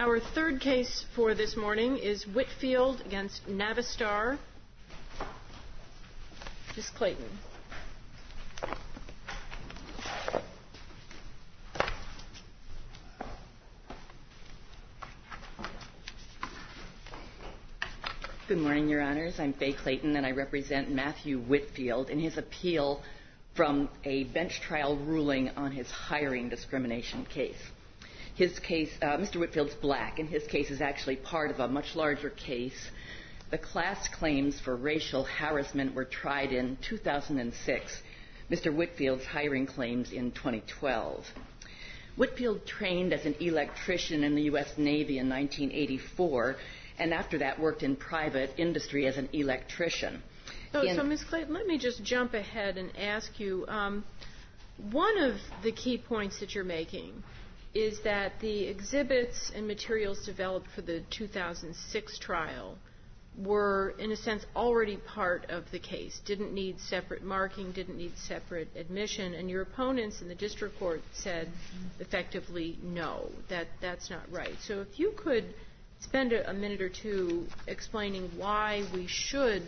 Our third case for this morning is Whitfield against Navistar. Ms. Clayton. Good morning, Your Honors. I'm Faye Clayton, and I represent Matthew Whitfield in his appeal from a bench trial ruling on his hiring discrimination case. His case, Mr. Whitfield's black, and his case is actually part of a much larger case. The class claims for racial harassment were tried in 2006. Mr. Whitfield's hiring claims in 2012. Whitfield trained as an electrician in the U.S. Navy in 1984, and after that worked in private industry as an electrician. So Ms. Clayton, let me just jump ahead and ask you, one of the key points that you're making is that the exhibits and materials developed for the 2006 trial were, in a sense, already part of the case, didn't need separate marking, didn't need separate admission, and your opponents in the district court said effectively, no, that's not right. So if you could spend a minute or two explaining why we should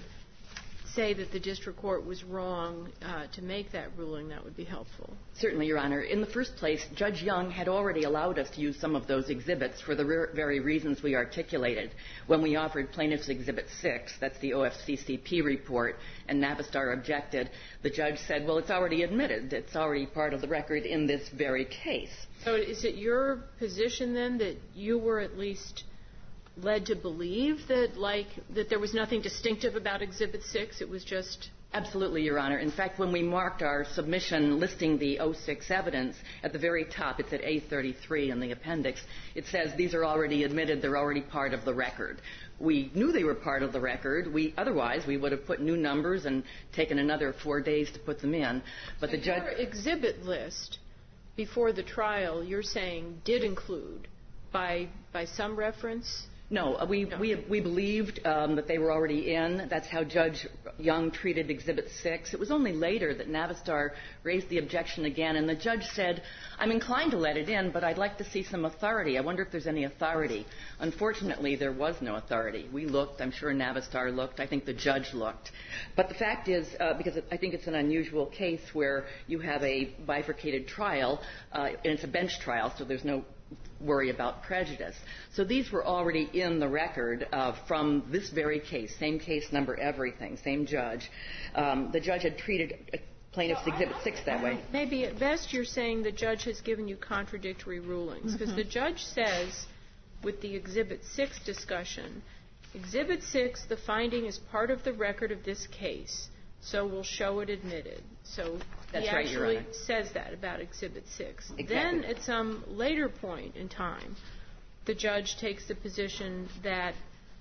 say that the district court was wrong to make that ruling, that would be helpful. Certainly, Your Honor. In the first place, Judge Young had already allowed us to use some of those exhibits for the very reasons we articulated. When we offered Plaintiff's Exhibit 6, that's the OFCCP report, and Navistar objected, the judge said, well, it's already admitted. It's already part of the record in this very case. So is it your position, then, that you were at least led to believe that there was nothing distinctive about Exhibit 6? It was just... Absolutely, Your Honor. In fact, when we marked our submission listing the 06 evidence, at the very top, it's at A33 in the appendix, it says these are already admitted, they're already part of the record. We knew they were part of the record. Otherwise, we would have put new numbers and taken another 4 days to put them in. But the judge... Your exhibit list before the trial, you're saying, did include, by some reference... No, we believed that they were already in. That's how Judge Young treated Exhibit 6. It was only later that Navistar raised the objection again, and the judge said, I'm inclined to let it in, but I'd like to see some authority. I wonder if there's any authority. Unfortunately, there was no authority. We looked. I'm sure Navistar looked. I think the judge looked. But the fact is, because I think it's an unusual case where you have a bifurcated trial, and it's a bench trial, so there's no worry about prejudice. So these were already in the record from this very case, same case number, everything, same judge. The judge had treated Plaintiff's Exhibit 6 that way. Maybe at best you're saying the judge has given you contradictory rulings, because the judge says, with the Exhibit 6 discussion, Exhibit 6, the finding is part of the record of this case, so we'll show it admitted. So That's he right, Your Honor. actually says that about Exhibit 6. Exactly. Then at some later point in time, the judge takes the position that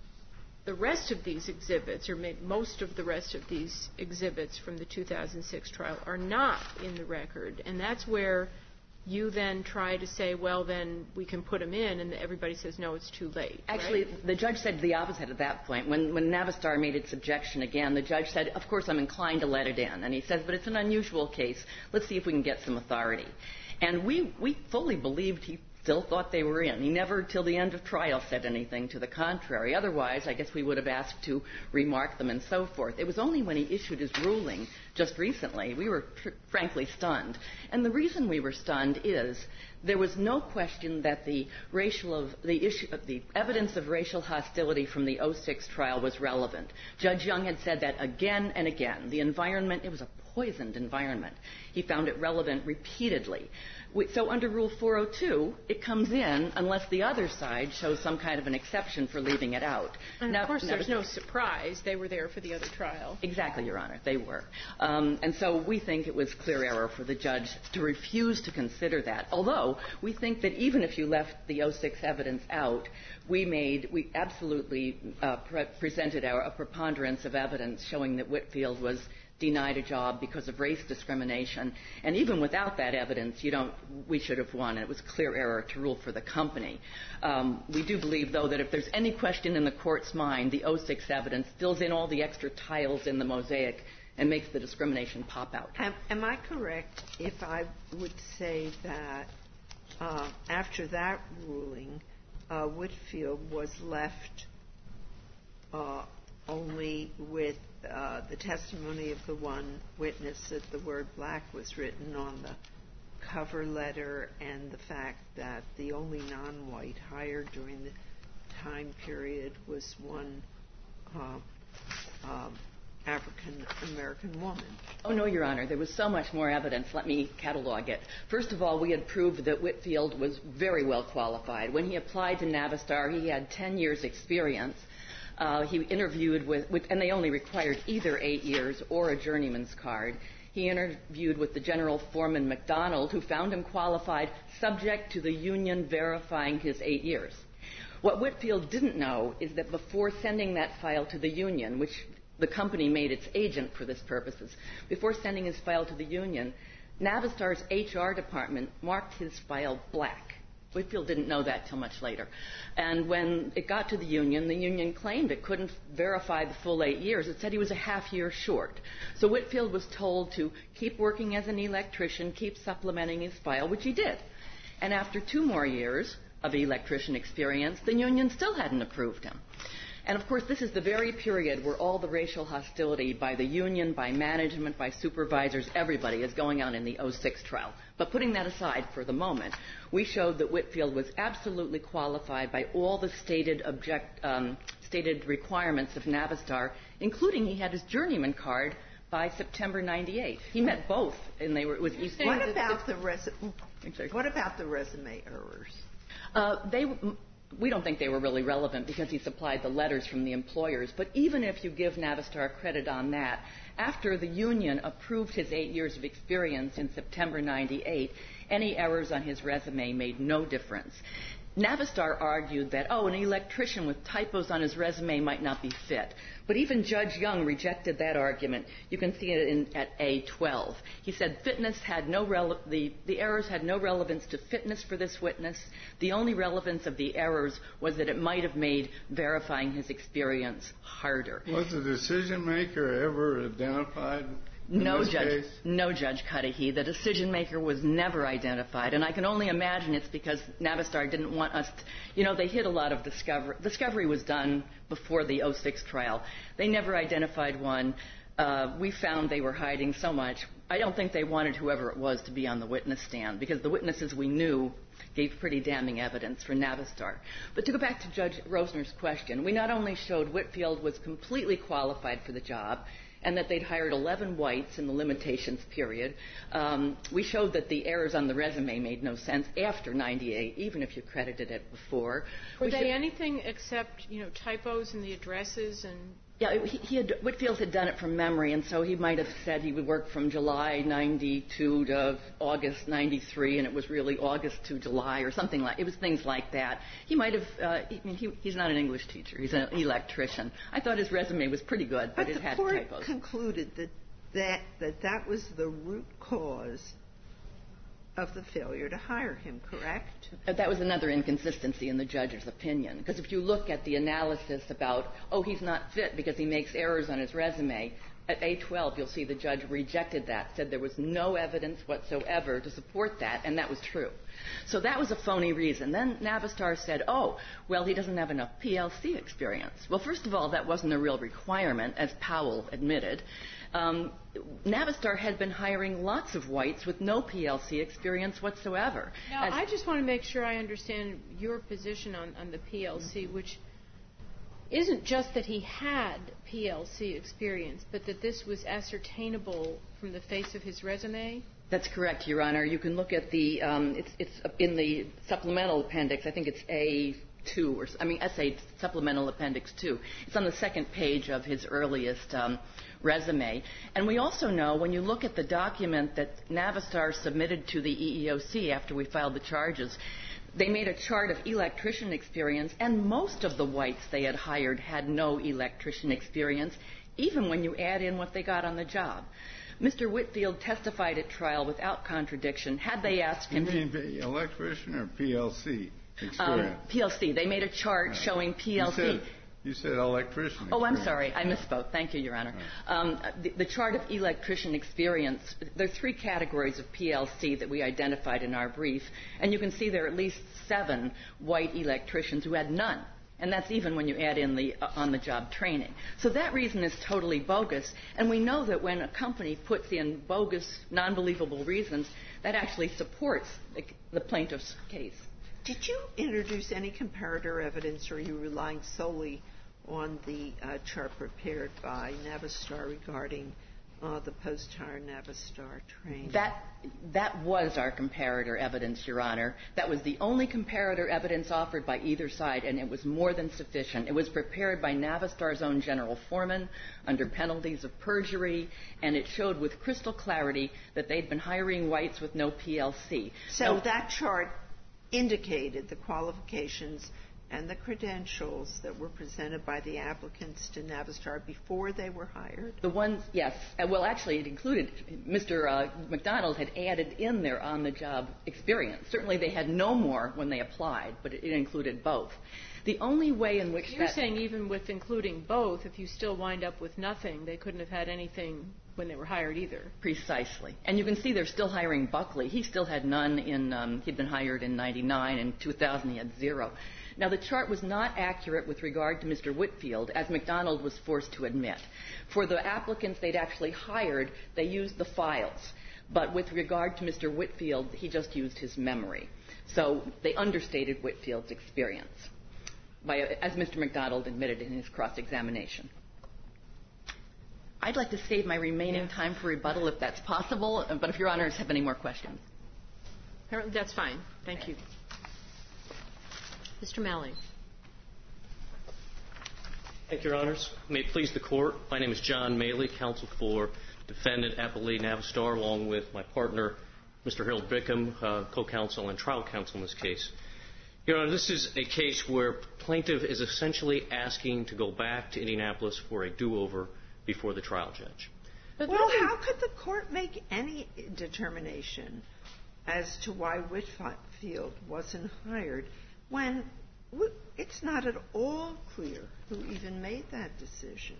the rest of these exhibits, or most of the rest of these exhibits from the 2006 trial, are not in the record. And that's where you then try to say, well, then we can put them in, and everybody says, no, it's too late. Actually, right? The judge said the opposite at that point. When Navistar made its objection again, the judge said, of course, I'm inclined to let it in. And he says, but it's an unusual case. Let's see if we can get some authority. And we fully believed he still thought they were in. He never, till the end of trial, said anything to the contrary. Otherwise, I guess we would have asked to remark them and so forth. It was only when he issued his ruling just recently, we were frankly stunned. And the reason we were stunned is there was no question that the evidence of racial hostility from the 06 trial was relevant. Judge Young had said that again and again. The environment, it was a poisoned environment. He found it relevant repeatedly. So under Rule 402, it comes in unless the other side shows some kind of an exception for leaving it out. And of course, there's no surprise. They were there for the other trial. Exactly, Your Honor. They were. And so we think it was clear error for the judge to refuse to consider that. Although we think that even if you left the 06 evidence out, we absolutely presented a preponderance of evidence showing that Whitfield was denied a job because of race discrimination. And even without that evidence, we should have won. It was clear error to rule for the company. We do believe, though, that if there's any question in the court's mind, the 06 evidence fills in all the extra tiles in the mosaic and makes the discrimination pop out. Am I correct if I would say that after that ruling, Whitfield was left only with the testimony of the one witness that the word black was written on the cover letter, and the fact that the only non-white hired during the time period was one African-American woman. Oh, no, Your Honor. There was so much more evidence. Let me catalog it. First of all, we had proved that Whitfield was very well qualified. When he applied to Navistar, he had 10 years' experience. He interviewed and they only required either 8 years or a journeyman's card. He interviewed with the general foreman, McDonald, who found him qualified subject to the union verifying his 8 years. What Whitfield didn't know is that before sending that file to the union, which the company made its agent for this purposes, before sending his file to the union, Navistar's HR department marked his file black. Whitfield didn't know that till much later. And when it got to the union claimed it couldn't verify the full 8 years. It said he was a half year short. So Whitfield was told to keep working as an electrician, keep supplementing his file, which he did. And after 2 more years of electrician experience, the union still hadn't approved him. And, of course, this is the very period where all the racial hostility by the union, by management, by supervisors, everybody is going on in the 06 trial. But putting that aside for the moment, we showed that Whitfield was absolutely qualified by all the stated requirements of Navistar, including he had his journeyman card by September 98. He met both, and they were. It was East. What about the resume errors? We don't think they were really relevant because he supplied the letters from the employers. But even if you give Navistar credit on that, after the union approved his 8 years of experience in September 98, any errors on his resume made no difference. Navistar argued that, an electrician with typos on his resume might not be fit. But even Judge Young rejected that argument. You can see it at A12. He said fitness had the errors had no relevance to fitness for this witness. The only relevance of the errors was that it might have made verifying his experience harder. Was the decision maker ever identified? No, Judge Cudahy. The decision maker was never identified, and I can only imagine it's because Navistar didn't want us to, they hid a lot of discovery. Discovery was done before the 06 trial. They never identified one. We found they were hiding so much. I don't think they wanted whoever it was to be on the witness stand, because the witnesses we knew gave pretty damning evidence for Navistar. But to go back to Judge Rosner's question, we not only showed Whitfield was completely qualified for the job, and that they'd hired 11 whites in the limitations period. We showed that the errors on the resume made no sense after 98, even if you credited it before. Were they anything except, typos in the addresses and... Yeah, Whitfield had done it from memory, and so he might have said he would work from July 92 to August 93, and it was really August to July or something like. It was things like that. He might have. He's not an English teacher. He's an electrician. I thought his resume was pretty good, but it had typos. But the court concluded that was the root cause of the failure to hire him, correct? That was another inconsistency in the judge's opinion. Because if you look at the analysis about, he's not fit because he makes errors on his resume, at A12 you'll see the judge rejected that, said there was no evidence whatsoever to support that, and that was true. So that was a phony reason. Then Navistar said, he doesn't have enough PLC experience. Well, first of all, that wasn't a real requirement, as Powell admitted. Navistar had been hiring lots of whites with no PLC experience whatsoever. Now, I just want to make sure I understand your position on the PLC, which isn't just that he had PLC experience, but that this was ascertainable from the face of his resume? That's correct, Your Honor. You can look at the, it's in the supplemental appendix. I think it's A2, essay supplemental appendix 2. It's on the second page of his earliest resume. And we also know when you look at the document that Navistar submitted to the EEOC after we filed the charges, they made a chart of electrician experience, and most of the whites they had hired had no electrician experience, even when you add in what they got on the job. Mr. Whitfield testified at trial without contradiction. Had they asked him... You mean electrician or PLC experience? PLC. They made a chart showing PLC. You said electrician. Oh, I'm sorry. I misspoke. Thank you, Your Honor. The chart of electrician experience, there are 3 categories of PLC that we identified in our brief, and you can see there are at least 7 white electricians who had none. And that's even when you add in the on-the-job training. So that reason is totally bogus. And we know that when a company puts in bogus, non-believable reasons, that actually supports the plaintiff's case. Did you introduce any comparator evidence, or are you relying solely on the chart prepared by Navistar regarding the post-hire Navistar training? That was our comparator evidence, Your Honor. That was the only comparator evidence offered by either side, and it was more than sufficient. It was prepared by Navistar's own general foreman under penalties of perjury, and it showed with crystal clarity that they'd been hiring whites with no PLC. So that chart indicated the qualifications and the credentials that were presented by the applicants to Navistar before they were hired? The ones, yes. Well, actually, it included, Mr. McDonald had added in their on-the-job experience. Certainly they had no more when they applied, but it included both. The only way in which You're saying even with including both, if you still wind up with nothing, they couldn't have had anything when they were hired either. Precisely. And you can see they're still hiring Buckley. He still had none he'd been hired in 99. In 2000, he had 0. Now, the chart was not accurate with regard to Mr. Whitfield, as McDonald was forced to admit. For the applicants they'd actually hired, they used the files. But with regard to Mr. Whitfield, he just used his memory. So they understated Whitfield's experience, as Mr. McDonald admitted in his cross-examination. I'd like to save my remaining time for rebuttal if that's possible, but if Your Honors have any more questions. Apparently that's fine. Thank you. Mr. Malley. Thank you, Your Honors. May it please the Court, my name is John Maley, counsel for Defendant Appellee Navistar, along with my partner, Mr. Harold Bickham, co-counsel and trial counsel in this case. Your Honor, this is a case where plaintiff is essentially asking to go back to Indianapolis for a do-over before the trial judge. Well, how could the court make any determination as to why Whitfield wasn't hired when it's not at all clear who even made that decision?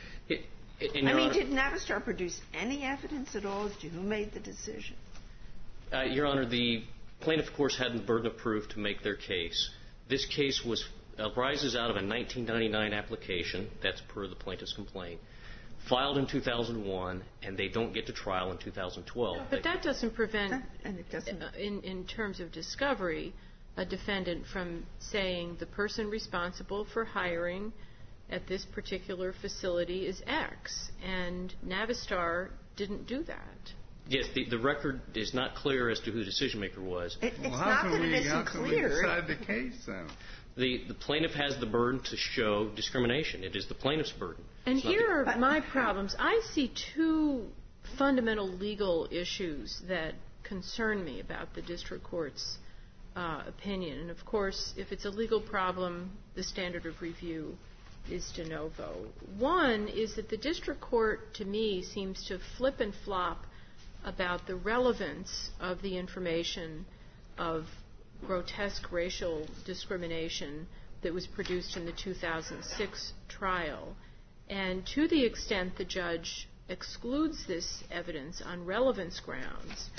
Did Navistar produce any evidence at all as to who made the decision? Your Honor, the plaintiff, of course, had the burden of proof to make their case. This case arises out of a 1999 application, that's per the plaintiff's complaint, filed in 2001, and they don't get to trial in 2012. But that doesn't prevent, in terms of discovery, a defendant from saying the person responsible for hiring at this particular facility is X, and Navistar didn't do that. Yes, the record is not clear as to who the decision-maker was. It's not that it isn't clear. How can we decide the case, then? The plaintiff has the burden to show discrimination. It is the plaintiff's burden. And here are my problems. I see 2 fundamental legal issues that concern me about the district court's opinion. And, of course, if it's a legal problem, the standard of review is de novo. One is that the district court, to me, seems to flip and flop about the relevance of the information of grotesque racial discrimination that was produced in the 2006 trial. And to the extent the judge excludes this evidence on relevance grounds,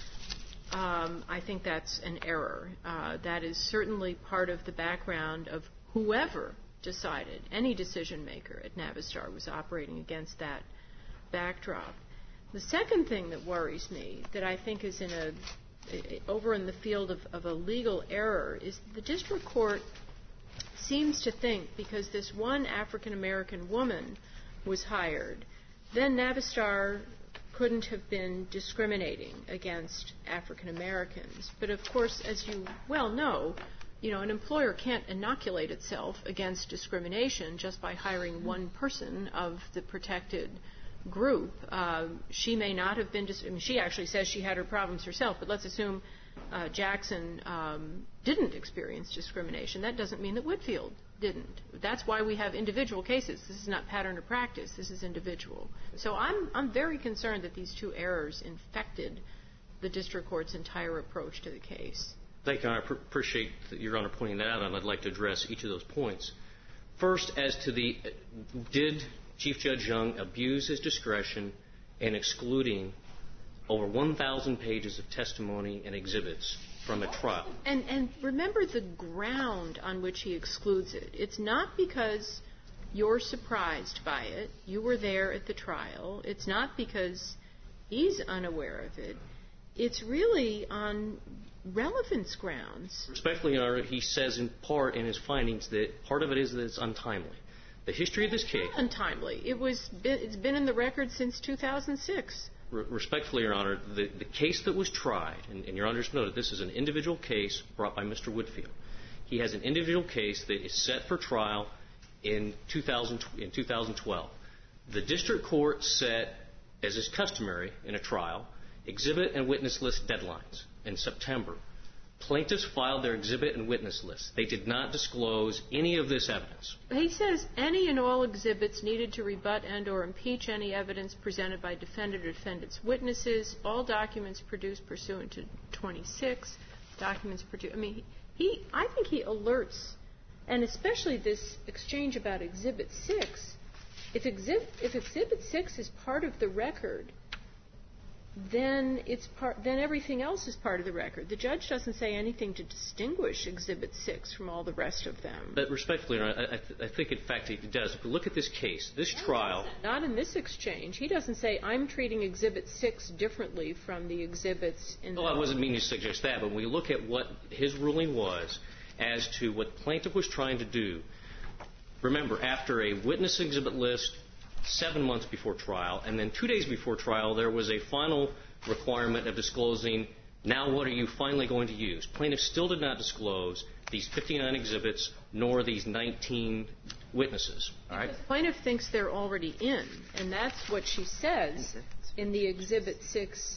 I think that's an error. That is certainly part of the background of whoever decided, any decision maker at Navistar was operating against that backdrop. The second thing that worries me, that I think is over in the field of a legal error, is the district court seems to think because this one African-American woman was hired, then Navistar couldn't have been discriminating against African-Americans. But, of course, as you well know, an employer can't inoculate itself against discrimination just by hiring one person of the protected group. She may not have been she actually says she had her problems herself, but let's assume Jackson didn't experience discrimination. That doesn't mean that Whitfield didn't. That's why we have individual cases. This is not pattern or practice. This is individual. So I'm very concerned that these 2 errors infected the district court's entire approach to the case. Thank you. I appreciate Your Honor pointing that out, and I'd like to address each of those points. First, as to did Chief Judge Young abuse his discretion in excluding over 1,000 pages of testimony and exhibits from a trial? And remember the ground on which he excludes it. It's not because you're surprised by it. You were there at the trial. It's not because he's unaware of it. It's really on relevance grounds. Respectfully, Your Honor, he says in part in his findings that part of it is that it's untimely. The history of this case... It's not untimely. It's been in the record since 2006. Respectfully, Your Honor, the case that was tried, and Your Honor's noted this is an individual case brought by Mr. Woodfield. He has an individual case that is set for trial in 2012. The district court set, as is customary in a trial, exhibit and witness list deadlines in September. Plaintiffs filed their exhibit and witness list. They did not disclose any of this evidence. He says any and all exhibits needed to rebut and or impeach any evidence presented by defendant or defendant's witnesses, all documents produced pursuant to 26, documents produced... I think he alerts, and especially this exchange about Exhibit 6, if Exhibit 6 is part of the record, then everything else is part of the record. The judge doesn't say anything to distinguish Exhibit 6 from all the rest of them. But respectfully, Your Honor, I think, in fact, he does. If we look at this case, this trial... Not in this exchange. He doesn't say, I'm treating Exhibit 6 differently from the exhibits in the... Well, I wasn't meaning to suggest that, but when we look at what his ruling was as to what the plaintiff was trying to do, remember, after a witness exhibit list 7 months before trial, and then 2 days before trial, there was a final requirement of disclosing, now what are you finally going to use? Plaintiff still did not disclose these 59 exhibits nor these 19 witnesses. All right? The plaintiff thinks they're already in, and that's what she says in the Exhibit 6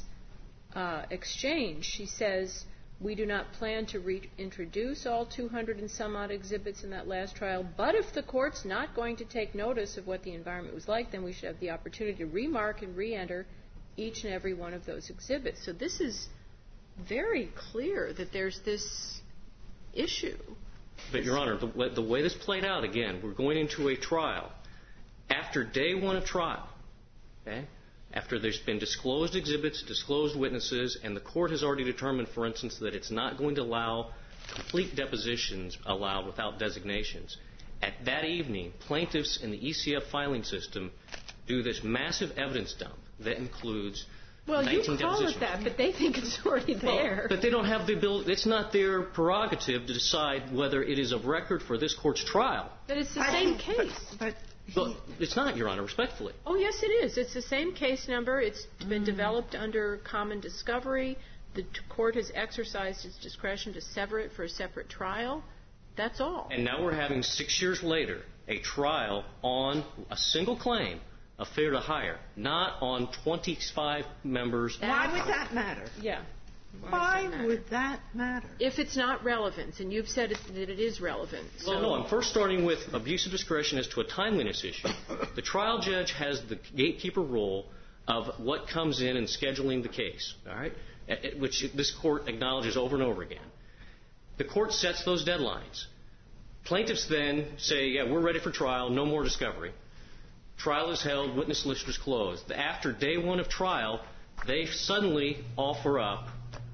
exchange. She says, we do not plan to reintroduce all 200 and some odd exhibits in that last trial, but if the court's not going to take notice of what the environment was like, then we should have the opportunity to remark and re-enter each and every one of those exhibits. So this is very clear that there's this issue. But, Your Honor, the way this played out, again, we're going into a trial. After day one of trial, okay, after there's been disclosed exhibits, disclosed witnesses, and the court has already determined, for instance, that it's not going to allow complete depositions allowed without designations, at that evening, plaintiffs in the ECF filing system do this massive evidence dump that includes 19 depositions. Well, you call it that, but they think it's already there. But they don't have the ability. It's not their prerogative to decide whether it is of record for this court's trial. But it's the same case. But it's not, Your Honor, respectfully. Oh, yes, it is. It's the same case number. It's been developed under common discovery. The court has exercised its discretion to sever it for a separate trial. That's all. And now we're having 6 years later a trial on a single claim of failure to hire, not on 25 members. Why would that matter? Yeah. Why would that matter? If it's not relevant, and you've said that it is relevant. Well, no, I'm first starting with abuse of discretion as to a timeliness issue. The trial judge has the gatekeeper role of what comes in and scheduling the case, all right, which this court acknowledges over and over again. The court sets those deadlines. Plaintiffs then say, yeah, we're ready for trial, no more discovery. Trial is held, witness list is closed. After day one of trial, they suddenly offer up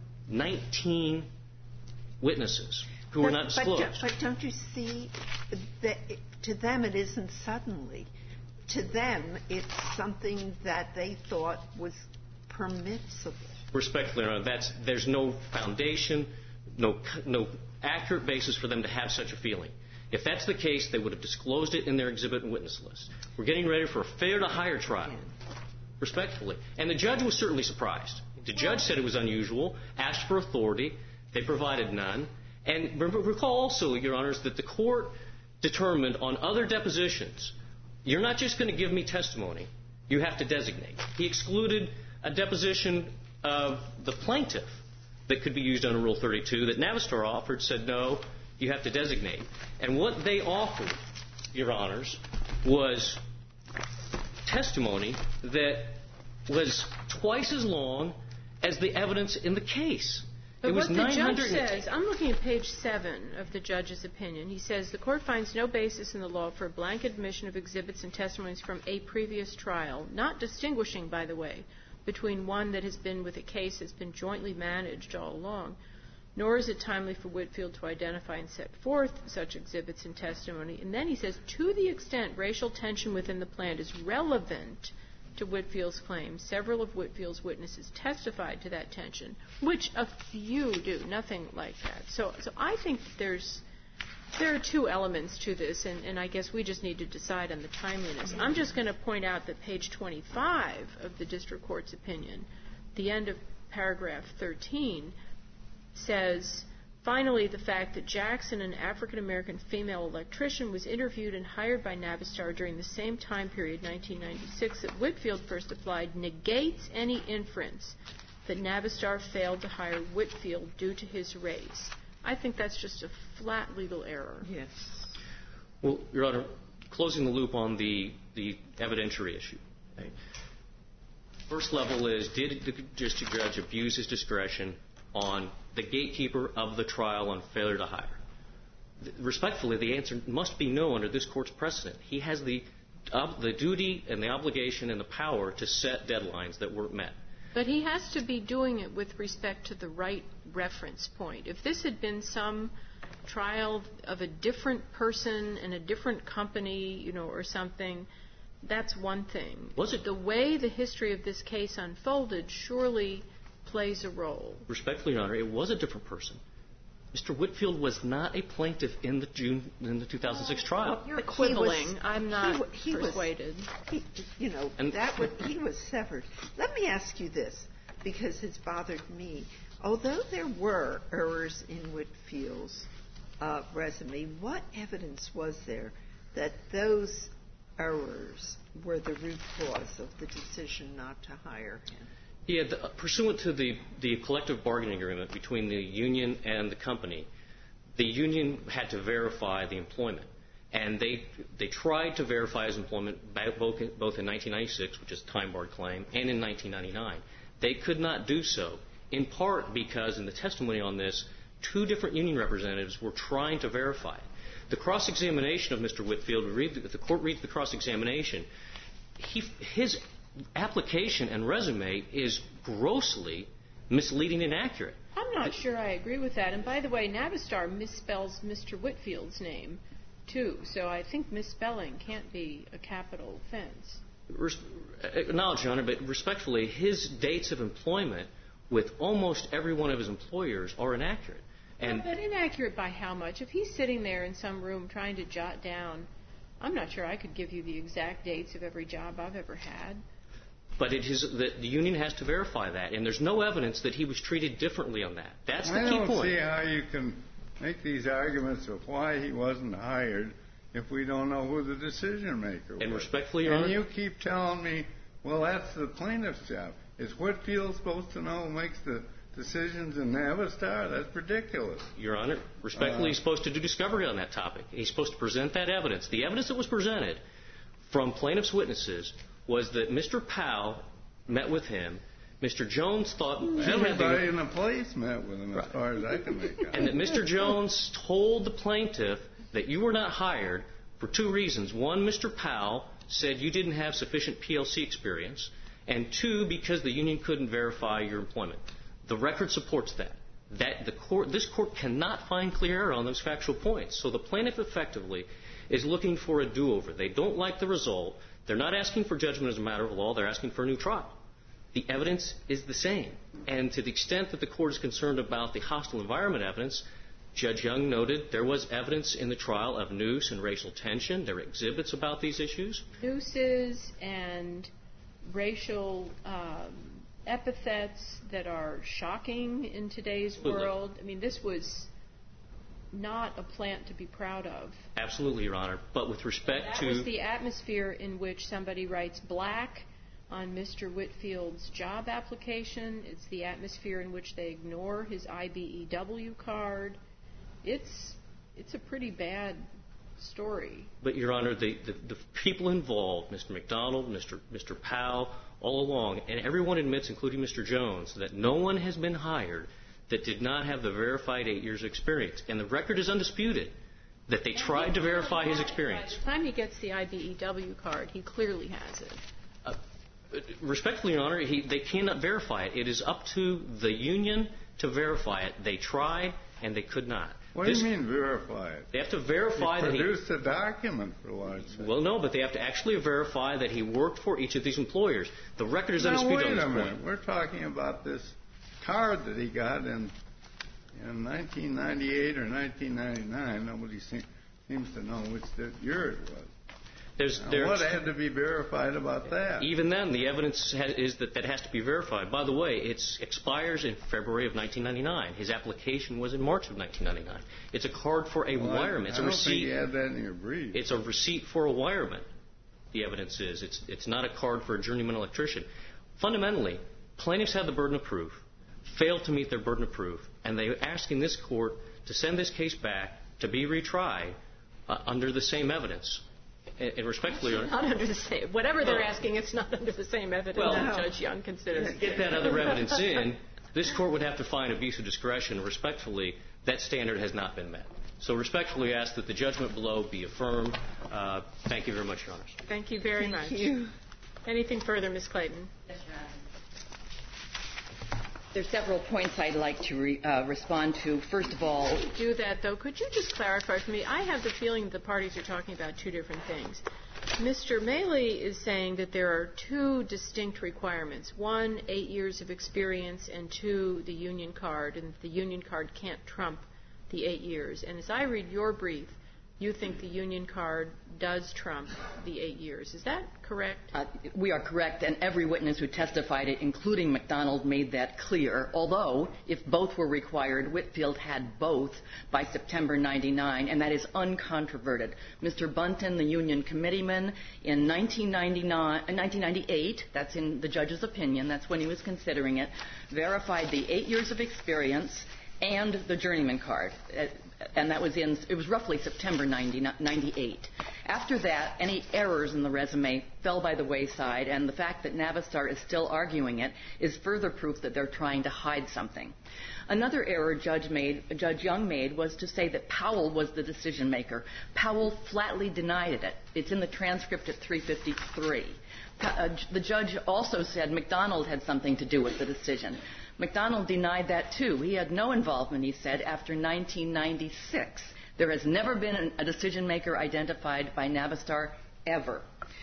19 witnesses who were not disclosed. But don't you see, that to them it isn't suddenly. To them, it's something that they thought was permissible. Respectfully, Your Honor, there's no foundation, no accurate basis for them to have such a feeling. If that's the case, they would have disclosed it in their exhibit and witness list. We're getting ready for a failure to hire trial, respectfully. And the judge was certainly surprised. The judge said it was unusual, asked for authority. They provided none. And recall also, Your Honors, that the court determined on other depositions, you're not just going to give me testimony. You have to designate. He excluded a deposition of the plaintiff that could be used under Rule 32 that Navistar offered, said no, you have to designate. And what they offered, Your Honors, was testimony that was twice as long as the evidence in the case. But It was what the 900 judge says, I'm looking at page 7 of the judge's opinion. He says, the court finds no basis in the law for a blanket admission of exhibits and testimonies from a previous trial, not distinguishing, by the way, between one that has been with a case that's been jointly managed all along, nor is it timely for Whitfield to identify and set forth such exhibits and testimony. And then he says, to the extent racial tension within the plant is relevant to Whitfield's claims, several of Whitfield's witnesses testified to that tension, which a few do, nothing like that. So I think there are two elements to this, and I guess we just need to decide on the timeliness. I'm just going to point out that page 25 of the district court's opinion, the end of paragraph 13, says, finally, the fact that Jackson, an African-American female electrician, was interviewed and hired by Navistar during the same time period, 1996, that Whitfield first applied, negates any inference that Navistar failed to hire Whitfield due to his race. I think that's just a flat legal error. Yes. Well, Your Honor, closing the loop on the evidentiary issue. Okay. First level is, did the district judge abuse his discretion on the gatekeeper of the trial on failure to hire? Respectfully, the answer must be no under this court's precedent. He has the duty and the obligation and the power to set deadlines that weren't met. But he has to be doing it with respect to the right reference point. If this had been some trial of a different person in a different company, or something, that's one thing. Was it? The way the history of this case unfolded surely plays a role. Respectfully, Your Honor, it was a different person. Mr. Whitfield was not a plaintiff in the 2006 trial. You're quibbling. I'm not persuaded. He was severed. Let me ask you this, because it's bothered me. Although there were errors in Whitfield's resume, what evidence was there that those errors were the root cause of the decision not to hire him? Yeah, pursuant to the collective bargaining agreement between the union and the company, the union had to verify the employment. And they tried to verify his employment both in 1996, which is a time-barred claim, and in 1999. They could not do so, in part because in the testimony on this, two different union representatives were trying to verify it. The cross-examination of Mr. Whitfield, if the court reads the cross-examination, his application and resume is grossly misleading and inaccurate. I'm not sure I agree with that. And by the way, Navistar misspells Mr. Whitfield's name, too. So I think misspelling can't be a capital offense. Acknowledge, Your Honor, but respectfully, his dates of employment with almost every one of his employers are inaccurate. But inaccurate by how much? If he's sitting there in some room trying to jot down, I'm not sure I could give you the exact dates of every job I've ever had. But the union has to verify that, and there's no evidence that he was treated differently on that. That's the key point. I don't see how you can make these arguments of why he wasn't hired if we don't know who the decision maker was. And respectfully, Your Honor, and you keep telling me, well, that's the plaintiff's job. Is Whitfield supposed to know who makes the decisions in Navistar? That's ridiculous. Your Honor, respectfully, he's supposed to do discovery on that topic. He's supposed to present that evidence. The evidence that was presented from plaintiff's witnesses was that Mr. Powell met with him. Mr. Jones thought everybody in the place met with him, as far as I can make out. And that Mr. Jones told the plaintiff that you were not hired for two reasons. One, Mr. Powell said you didn't have sufficient PLC experience, and two, because the union couldn't verify your employment. The record supports that. This court cannot find clear error on those factual points. So the plaintiff effectively is looking for a do-over. They don't like the result. They're not asking for judgment as a matter of law. They're asking for a new trial. The evidence is the same. And to the extent that the court is concerned about the hostile environment evidence, Judge Young noted there was evidence in the trial of noose and racial tension. There were exhibits about these issues. Nooses and racial epithets that are shocking in today's world. I mean, this was not a plant to be proud of. Absolutely, Your Honor. But with respect to... That was the atmosphere in which somebody writes black on Mr. Whitfield's job application. It's the atmosphere in which they ignore his IBEW card. It's a pretty bad story. But, Your Honor, the people involved, Mr. McDonald, Mr. Powell, all along, and everyone admits, including Mr. Jones, that no one has been hired that did not have the verified 8 years experience. And the record is undisputed that they tried to verify his experience. By the time he gets the IBEW card, he clearly has it. Respectfully, Your Honor, they cannot verify it. It is up to the union to verify it. They tried, and they could not. What do you mean verify it? They have to verify that he produced a document, for Lord's sake. Well, no, but they have to actually verify that he worked for each of these employers. The record is undisputed on this point. Wait a minute. We're talking about this card that he got in 1998 or 1999. Nobody seems to know which year it was. What had to be verified about that? Even then, the evidence is that has to be verified. By the way, it expires in February of 1999. His application was in March of 1999. It's a card for a wirement. It's a receipt. I don't think you had that in your brief. It's a receipt for a wirement, the evidence is. It's not a card for a journeyman electrician. Fundamentally, plaintiffs have the burden of proof, failed to meet their burden of proof, and they're asking this court to send this case back to be retried under the same evidence. And respectfully, not under the same. Whatever they're asking, it's not under the same evidence that Judge Young considers. To get that other evidence in, this court would have to find abuse of discretion. Respectfully, that standard has not been met. So respectfully ask that the judgment below be affirmed. Thank you very much, Your Honors. Thank you very much. Thank you. Anything further, Ms. Clayton? Yes, Your Honor. There's several points I'd like to respond to. First of all, before you do that, though, could you just clarify for me? I have the feeling that the parties are talking about two different things. Mr. Maley is saying that there are two distinct requirements. One, 8 years of experience, and two, the union card, and the union card can't trump the 8 years. And as I read your brief, you think the union card does trump the 8 years. Is that correct? We are correct, and every witness who testified it, including McDonald, made that clear. Although, if both were required, Whitfield had both by September 99, and that is uncontroverted. Mr. Bunton, the union committeeman, in 1998, that's in the judge's opinion, that's when he was considering it, verified the 8 years of experience and the journeyman card. And that was it was roughly September 98. After that, any errors in the resume fell by the wayside, and the fact that Navistar is still arguing it is further proof that they're trying to hide something. Another error Judge Young made was to say that Powell was the decision maker. Powell flatly denied it. It's in the transcript at 353. The judge also said McDonald had something to do with the decision. McDonald denied that, too. He had no involvement, he said, after 1996. There has never been a decision-maker identified by Navistar ever.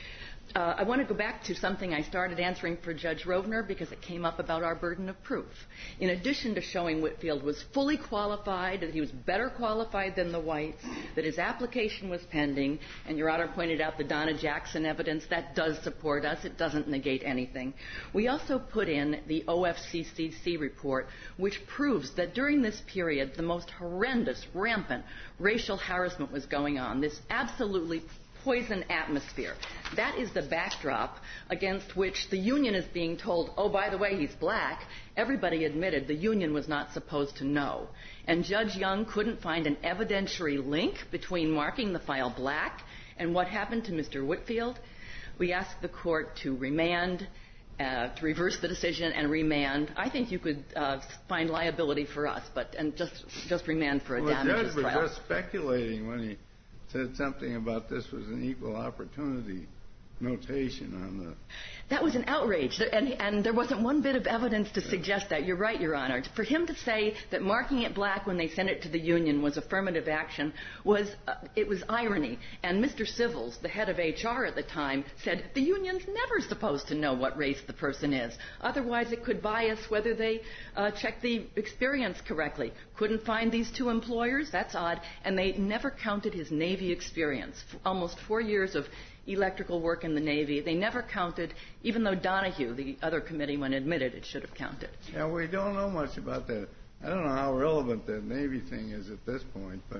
I want to go back to something I started answering for Judge Rovner because it came up about our burden of proof. In addition to showing Whitfield was fully qualified, that he was better qualified than the whites, that his application was pending, and Your Honor pointed out the Donna Jackson evidence, that does support us. It doesn't negate anything. We also put in the OFCCC report, which proves that during this period, the most horrendous, rampant racial harassment was going on. This absolutely poison atmosphere. That is the backdrop against which the union is being told, oh, by the way, he's black. Everybody admitted the union was not supposed to know. And Judge Young couldn't find an evidentiary link between marking the file black and what happened to Mr. Whitfield. We asked the court to remand, to reverse the decision and remand. I think you could find liability for us, and just remand for a damages trial. The judge was just speculating when he said something about this was an equal opportunity notation on the... That was an outrage, and there wasn't one bit of evidence to suggest that. You're right, Your Honor. For him to say that marking it black when they sent it to the union was affirmative action was irony. And Mr. Civils, the head of HR at the time, said the union's never supposed to know what race the person is. Otherwise, it could bias whether they check the experience correctly. Couldn't find these two employers? That's odd. And they never counted his Navy experience. Almost 4 years of electrical work in the Navy. They never counted, even though Donahue, the other committeeman, admitted it should have counted. Yeah, we don't know much about that. I don't know how relevant that Navy thing is at this point, but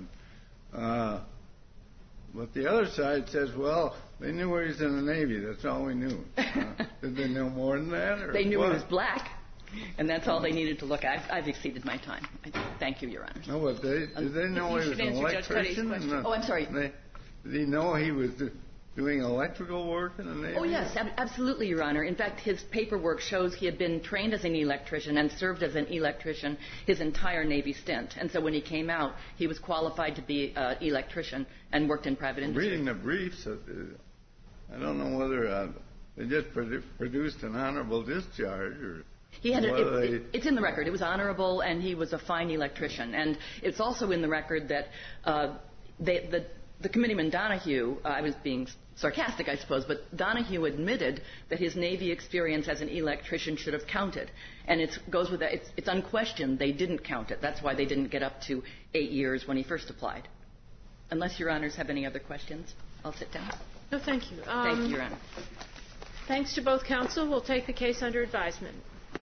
the other side says, well, they knew he was in the Navy. That's all we knew. Did they know more than that? Or they knew what? He was black, and that's all they needed to look at. I've exceeded my time. Thank you, Your Honor. No, but did they know he was an electrician? Oh, I'm sorry. Did he know he was doing electrical work in the Navy? Oh, yes, absolutely, Your Honor. In fact, his paperwork shows he had been trained as an electrician and served as an electrician his entire Navy stint. And so when he came out, he was qualified to be an electrician and worked in private industry. Reading the briefs, I don't know whether they just produced an honorable discharge or... It's in the record. It was honorable, and he was a fine electrician. And it's also in the record that the committeeman Donahue, I was being sarcastic, I suppose, but Donahue admitted that his Navy experience as an electrician should have counted. And it goes with that. It's unquestioned they didn't count it. That's why they didn't get up to 8 years when he first applied. Unless Your Honors have any other questions, I'll sit down. No, thank you. Thank you, Your Honor. Thanks to both counsel. We'll take the case under advisement.